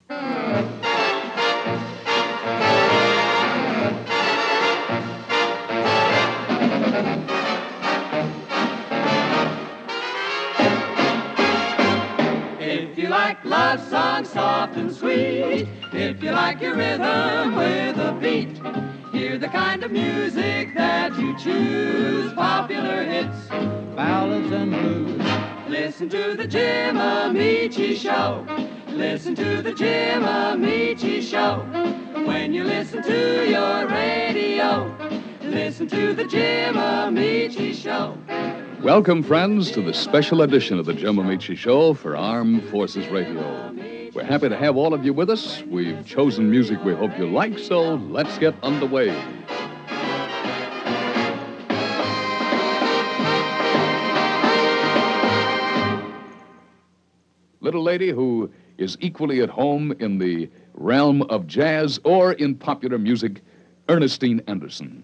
If you like love songs soft and sweet, if you like your rhythm with a beat, hear the kind of music that you choose, popular hits, ballads and blues. Listen to the Jim Amici Show. Listen to the Jim Amici Show. When you listen to your radio, listen to the Jim Amici Show. Welcome, friends, to the special edition of the Jim Amici Show for Armed Forces Radio. We're happy to have all of you with us. We've chosen music we hope you like, so let's get underway. Little lady who is equally at home in the realm of jazz or in popular music, Ernestine Anderson.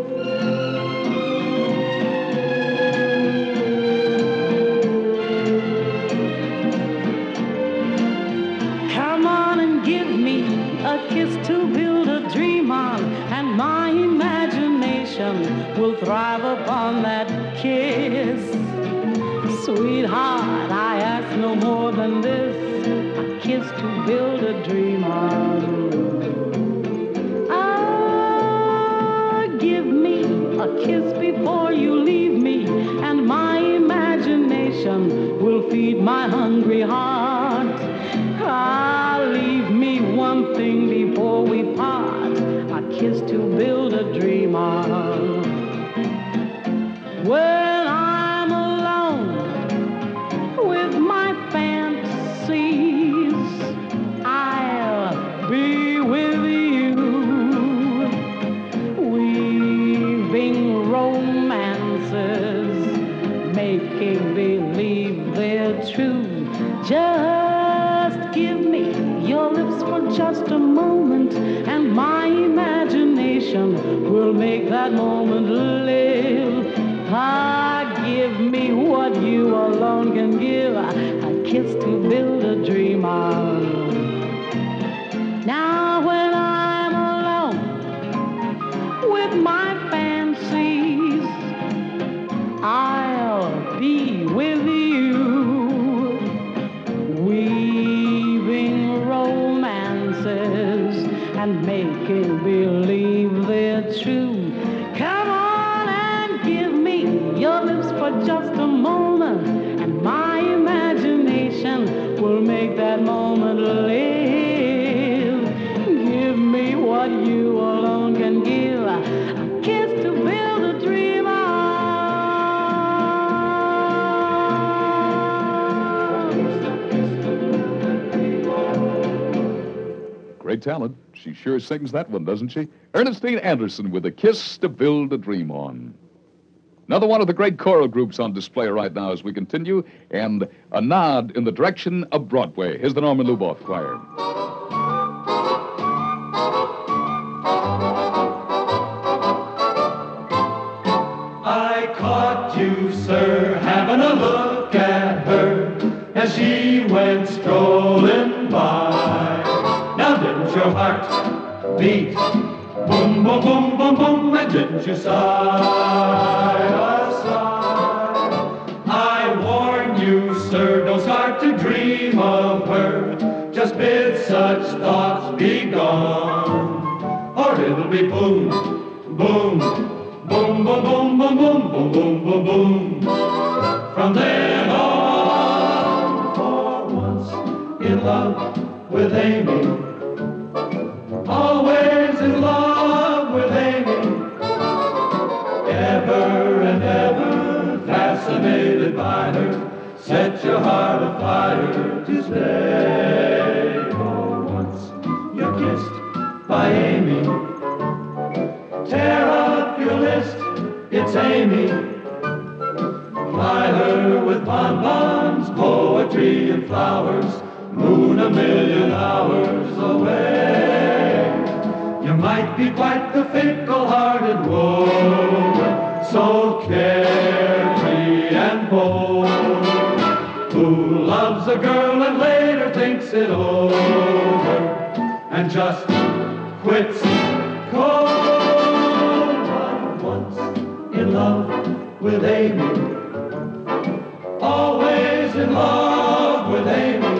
Kiss to build a dream on, and my imagination will thrive upon that kiss. Sweetheart, I ask no more than this, a kiss to build a dream on. Ah, give me a kiss before you leave me, and my imagination will feed my hungry heart. Ah, leave me one thing before we part, a kiss to build a dream on. When I'm alone with my fantasies, I'll be with you, weaving romances, making believe they're true. Just give me your lips for just a moment, and my imagination will make that moment live. Ah, give me what you alone can give, a kiss to build a dream on. Now when I'm alone with my fancies, I'll be with you, and making believe they're true. Come on and give me your lips for just a moment, and my imagination will make that moment live. Give me what you alone can give, a kiss to build a dream on. Great talent. She sure sings that one, doesn't she? Ernestine Anderson with a kiss to build a dream on. Another one of the great choral groups on display right now as we continue, and a nod in the direction of Broadway. Here's the Norman Luboff Choir. I caught you, sir, having a look at her as she went strolling by. Now didn't your heart beat boom, boom, boom, boom, boom, and didn't you sigh a sigh? I warn you, sir, don't start to dream of her. Just bid such thoughts be gone, or it'll be boom, boom, boom, boom, boom, boom, boom, boom, boom, boom, boom. From then on, for once in love with Amy, always in love with Amy, ever and ever fascinated by her, set your heart afire to stay. For once you're kissed by Amy, tear up your list, it's Amy. Ply her with bonbons, poetry and flowers, moon a million hours away. You might be quite the fickle-hearted woman, so carefree and bold, who loves a girl and later thinks it over. and just quits cold. But once in love with Amy, always in love with Amy,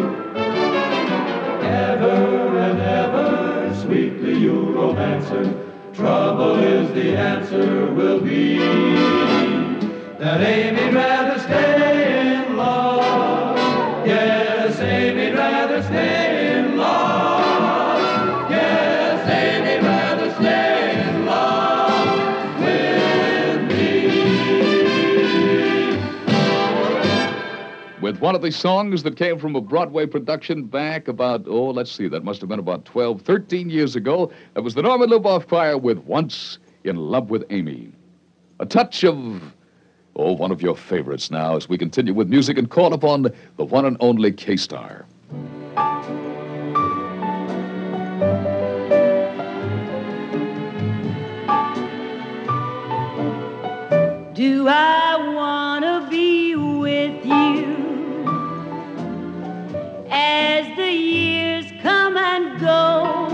ever and ever sweetly you'll romance her. Trouble is the answer will be that Amy'd rather stay in love. Yes, Amy'd rather stay in love. Yes, Amy'd rather stay in love with me. With one of the songs that came from a Broadway production back about, let's see, that must have been about 12, 13 years ago. That was the Norman Luboff Choir with Once in Love with Amy. A touch of, one of your favorites now as we continue with music and call upon the one and only K-Star. Do I want to be with you as the years come and go,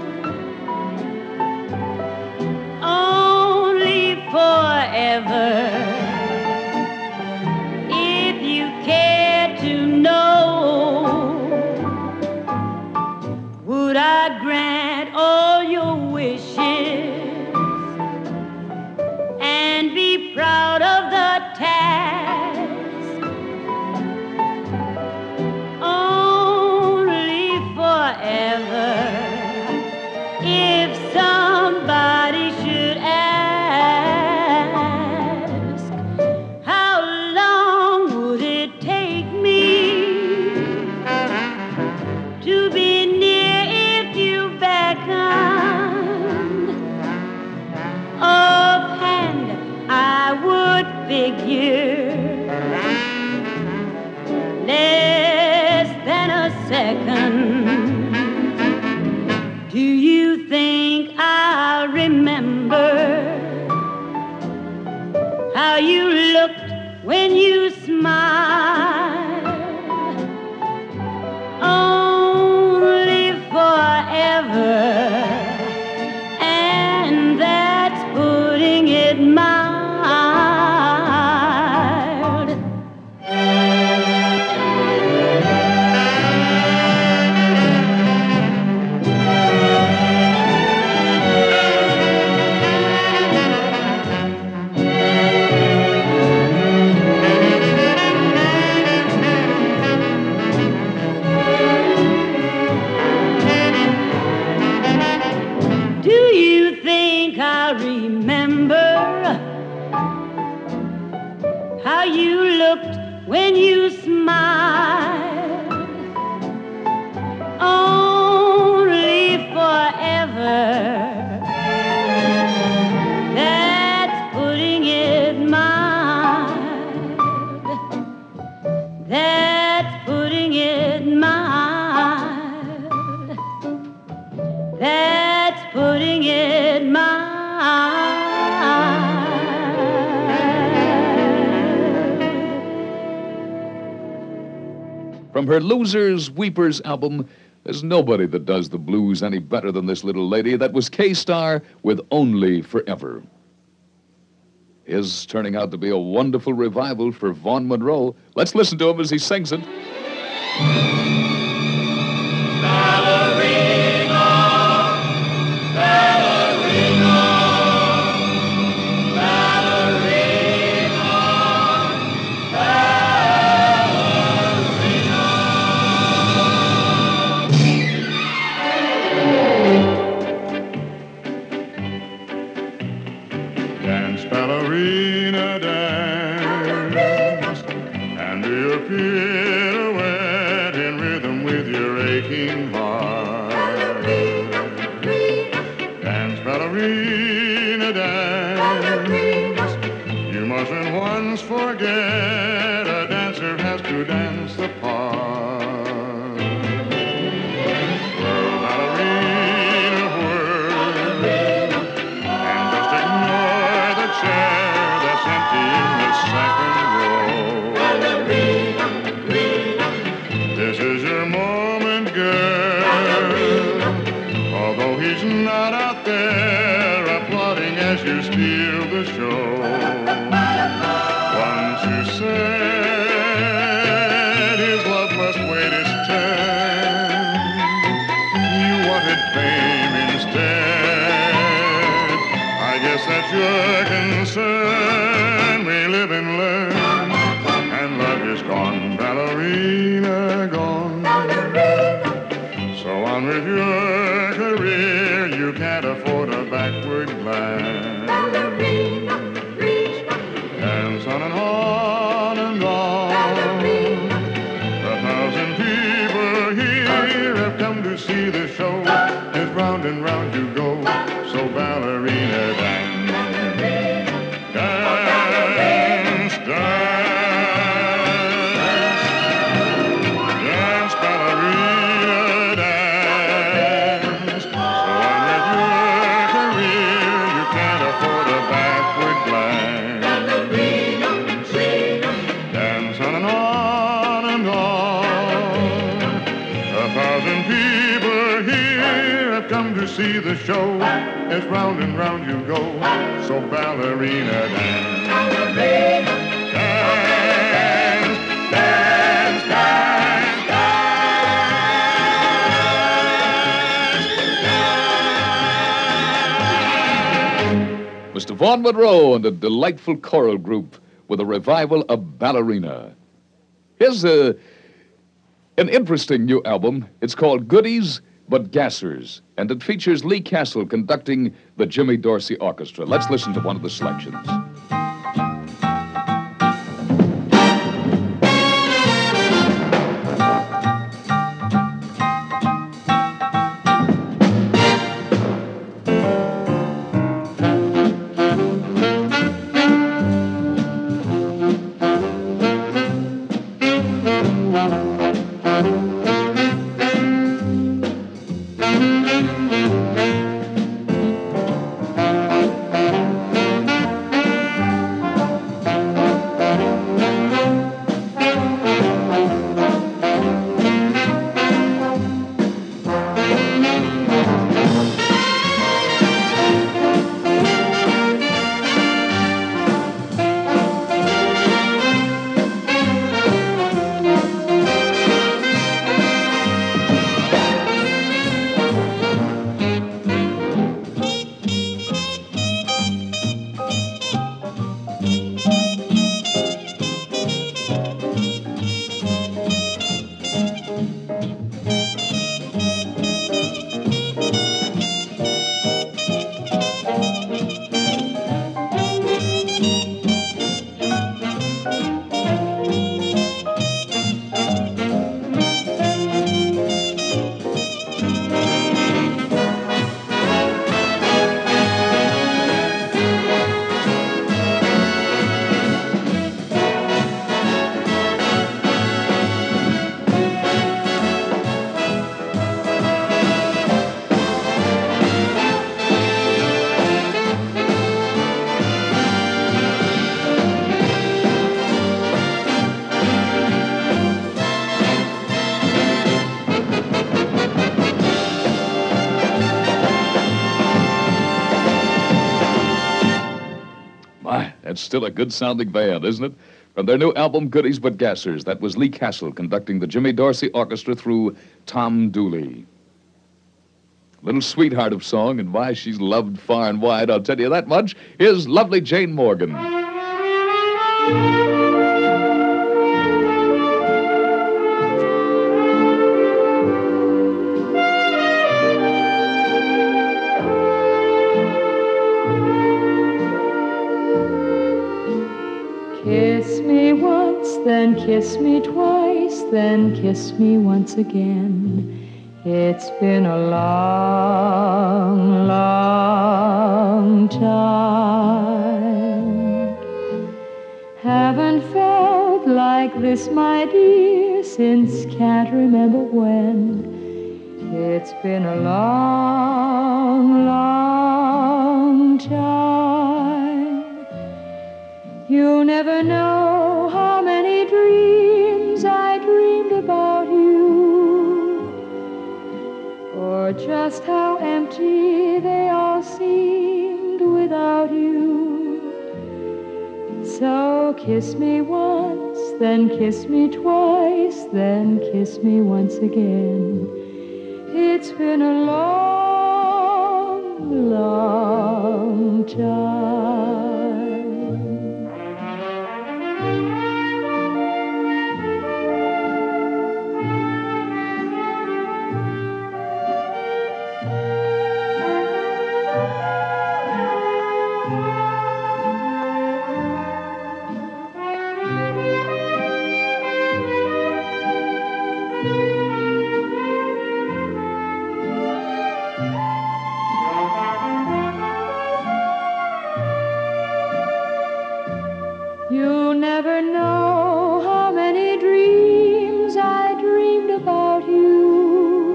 only forever? If you care to know, would I grant all your wishes and be proud of the task? Only forever. If somebody should ask, how long would it take me to be near if you beckoned? Offhand, I would figure less than a second. Do you think I'll remember how you looked when you smiled? Only forever, and that's putting it mild. Do you think I'll remember how you looked when you smiled? Only forever. That's putting it mild. That's putting it mild. That's putting it mild. From her Losers, Weepers album, there's nobody that does the blues any better than this little lady. That was K-Star with Only Forever. Is turning out to be a wonderful revival for Vaughn Monroe. Let's listen to him as he sings it. Dance, ballerina, dance, and do your pirouette in rhythm with your aching heart. Dance, ballerina, dance, you mustn't once forget a dancer has to dance the part. Whirl, ballerina, whirl, and just ignore the chair that's empty in the second row. This is your moment, girl. steal the show. Once you said his love must wait its turn. You wanted fame instead. I guess that's your concern. We live and learn, and love is gone, ballerina gone. So on with your career, you can't afford a backward glance. Dance on and on and on. A thousand people here have come to see the show. As round and round you go, so ballerina dance. Dance, dance, ballerina dance. So on with your career, you can't afford a backward glance. Dance on and on and on. A thousand people here have come to see the show. As round and round you go, so ballerina dance. Dance, dance, dance, dance. Mr. Vaughn Monroe and a delightful choral group with a revival of Ballerina. Here's an interesting new album. It's called Goodies But Gassers, and it features Lee Castle conducting the Jimmy Dorsey Orchestra. Let's listen to one of the selections. That's still a good-sounding band, isn't it? From their new album, Goodies But Gassers, that was Lee Castle conducting the Jimmy Dorsey Orchestra through Tom Dooley. Little sweetheart of song, and why she's loved far and wide, I'll tell you that much. Here's lovely Jane Morgan. Kiss me once, then kiss me twice, then kiss me once again. It's been a long, long time. Haven't felt like this, my dear, since can't remember when. It's been a long, long time. You'll never know how many dreams I dreamed about you, or just how empty they all seemed with without you. So kiss me once, then kiss me twice, then kiss me once again. It's been a long, long time. You'll never know how many dreams I dreamed about you,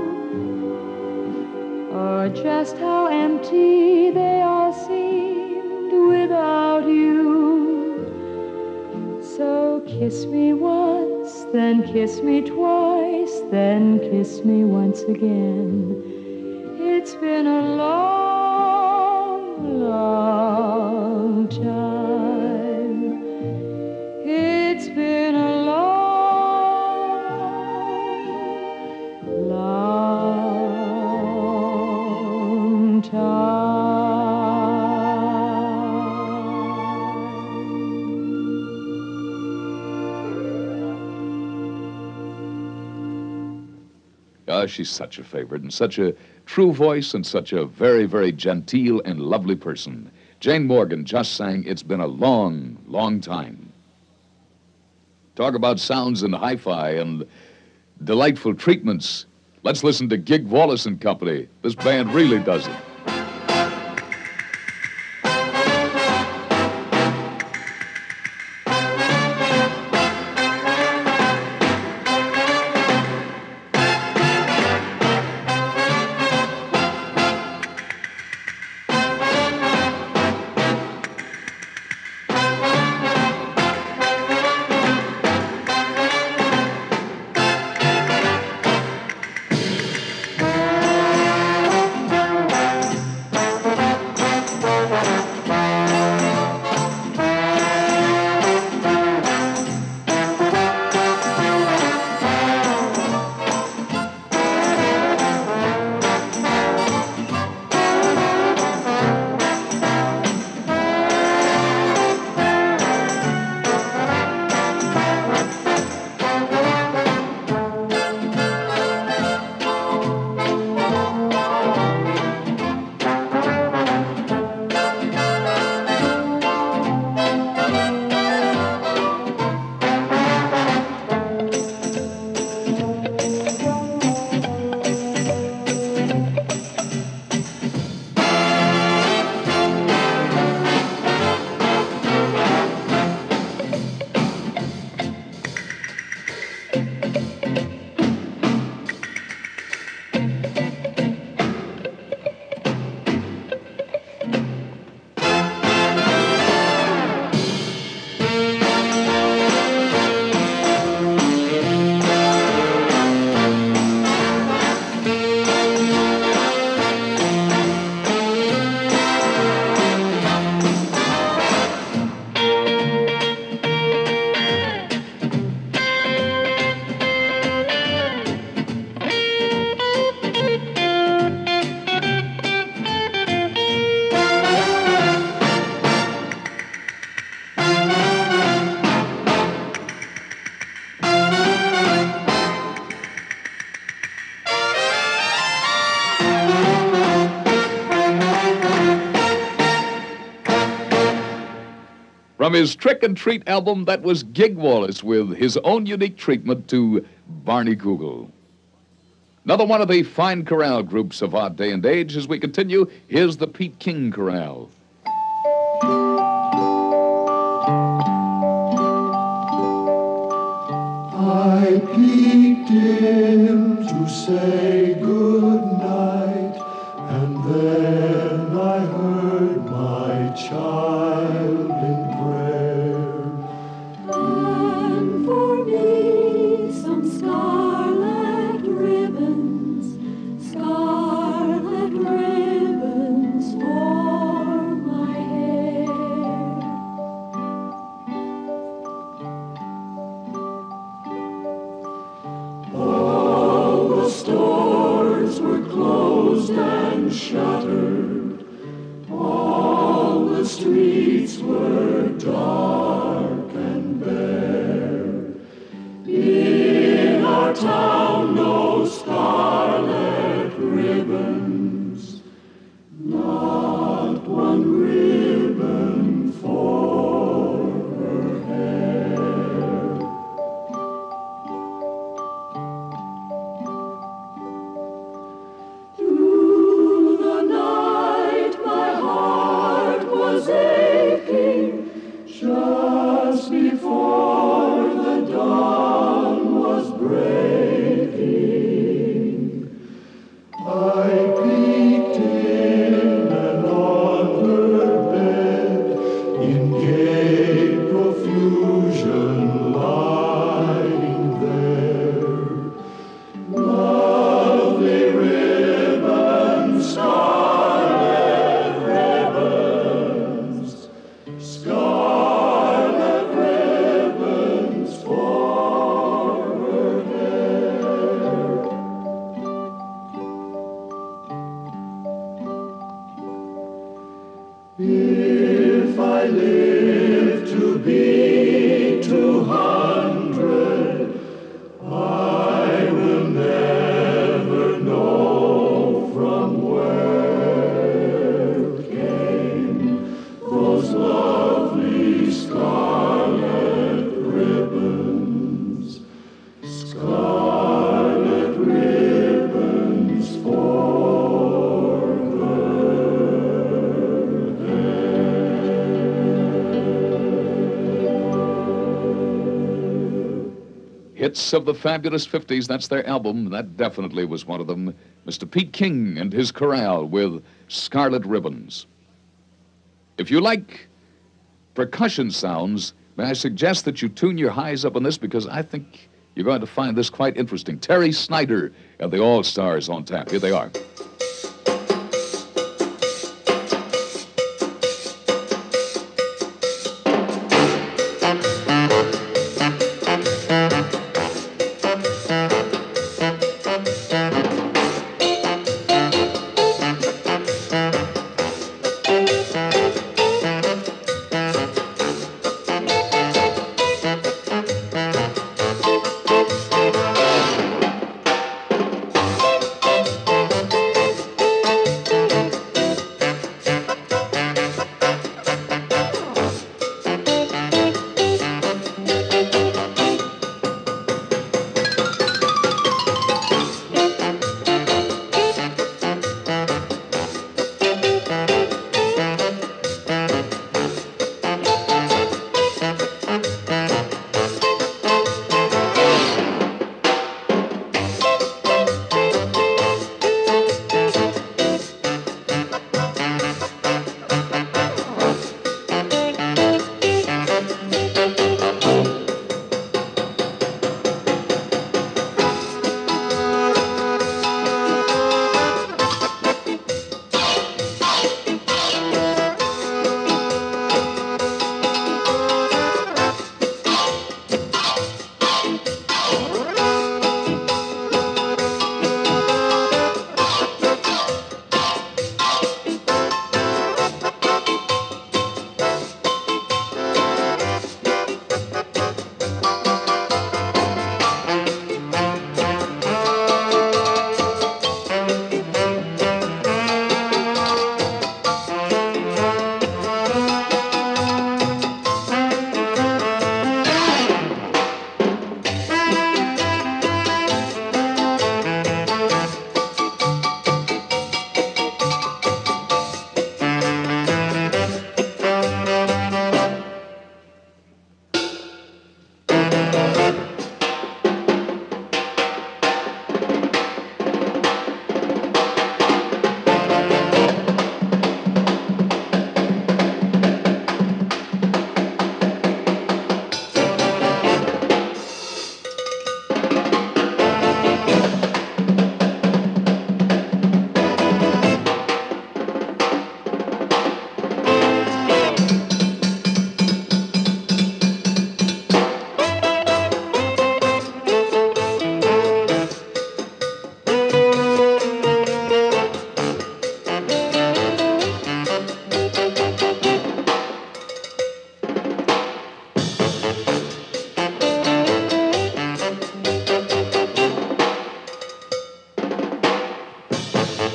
or just how empty they all seemed without you. So kiss me once, then kiss me twice, then kiss me once again. It's been a long, long time. It's been a long, long time. Ah, she's such a favorite and such a true voice and such a very, very genteel and lovely person. Jane Morgan just sang It's Been a Long, Long Time. Talk about sounds and hi-fi and delightful treatments. Let's listen to Gig Wallace and Company. This band really does it. From his Trick and Treat album, that was Gig Wallace with his own unique treatment to Barney Google. Another one of the fine chorale groups of our day and age. As we continue, here's the Pete King Chorale. I peeked in to say good night, and then I heard my child in prayer. And for me some scarlet ribbons for my hair. shuttered. All the streets were dark and bare. In our town, no scarlet ribbons, not one ribbon for her hair. Through the night, my heart was aching. Just before the dawn was breaking, I peeked in and on her bed, in gay profusion lying there. Lovely ribbons, scarlet ribbons, scarlet ribbons for her hair. If I live to be 200, I will never know from where came those lovely scarlet ribbons, scarlet ribbons for her hair. Hits of the fabulous 50s, that's their album. That definitely was one of them. Mr. Pete King and his chorale with Scarlet Ribbons. If you like percussion sounds, may I suggest that you tune your highs up on this, because I think you're going to find this quite interesting. Terry Snyder and the All-Stars on tap. Here they are.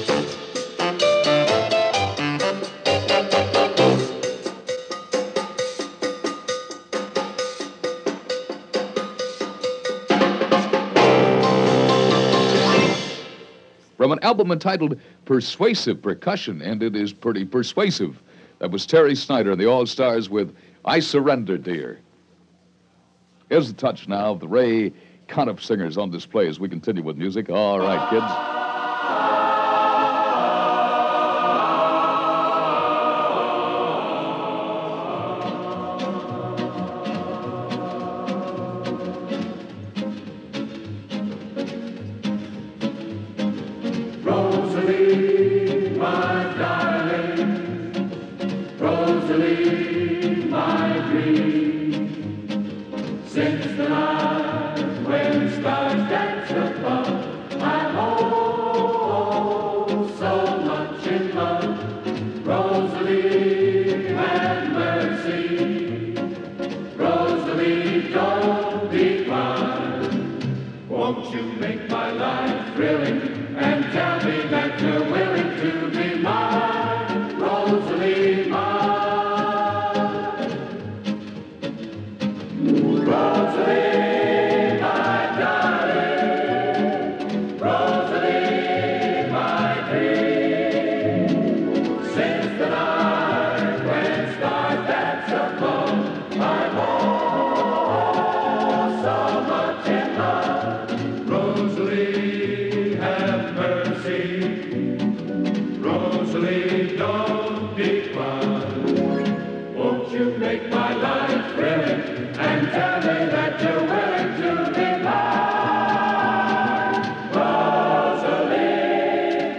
From an album entitled Persuasive Percussion, and it is pretty persuasive. That was Terry Snyder and the All-Stars with I Surrender, Dear. Here's the touch now of the Ray Conniff singers on display as we continue with music. All right, kids. Rosalie, my darling, Rosalie, my dream. Since the night when stars dance above, I'm oh so much in love. Rosalie, have mercy. Rosalie, don't be crying. Won't you make my life thrilling? And tell me that you're willing to be mine, Rosalie, mine. Rosalie, my darling, Rosalie, my dream. Since the night when stars dance above, I'm oh so much in love, Rosalie, have mercy. Rosalie, don't be crying. Won't you make my life thrilling and tell me that you're willing to be mine, Rosalie,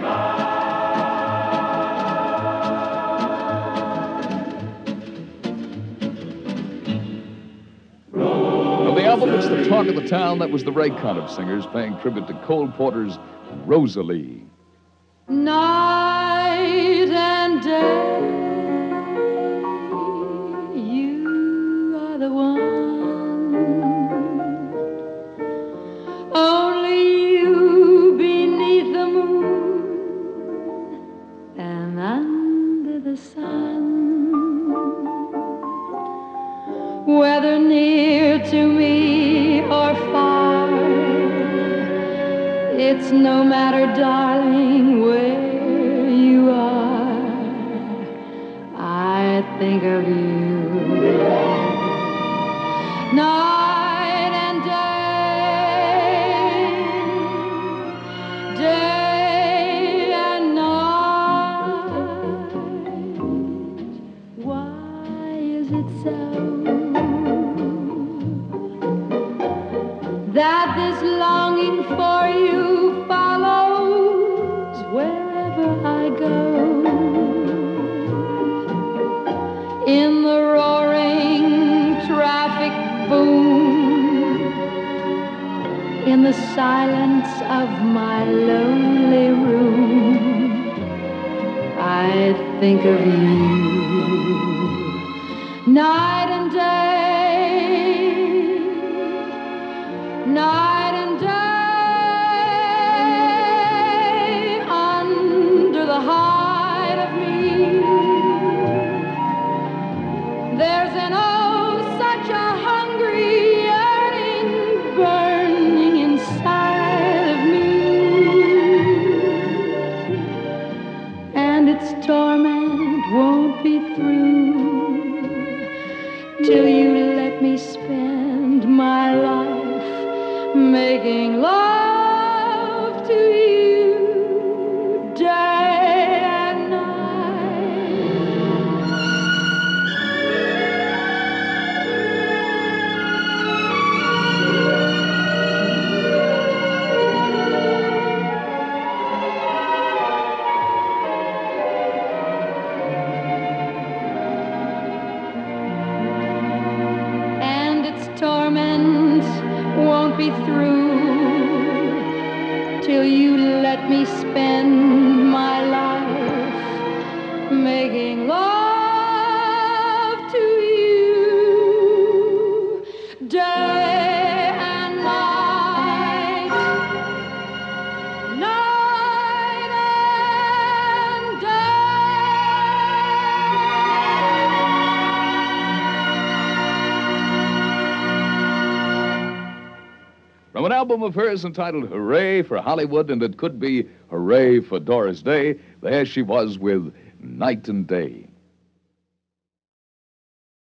From the album, it's the talk of the town. That was the Ray Conniff singers paying tribute to Cole Porter's Rosalie. Night and day, you are the one. Only you beneath the moon and under the sun. Whether near to me or far, it's no matter, darling, where you are. I think of you night and day, day and night. Why is it so that this longing for you follows wherever I go? In the roaring traffic boom, in the silence of my lonely room, I think of you night and day, night and day, under the hide of me. There's an oh, such a hungry yearning burning inside of me, and its torment won't be through till you let me spend my life making love to you day and night. And its torment won't be through till you let me spend my life making love to you day and night, night From an album of hers entitled Hooray for Hollywood, and it could be Hooray for Doris Day, there she was with Night and Day.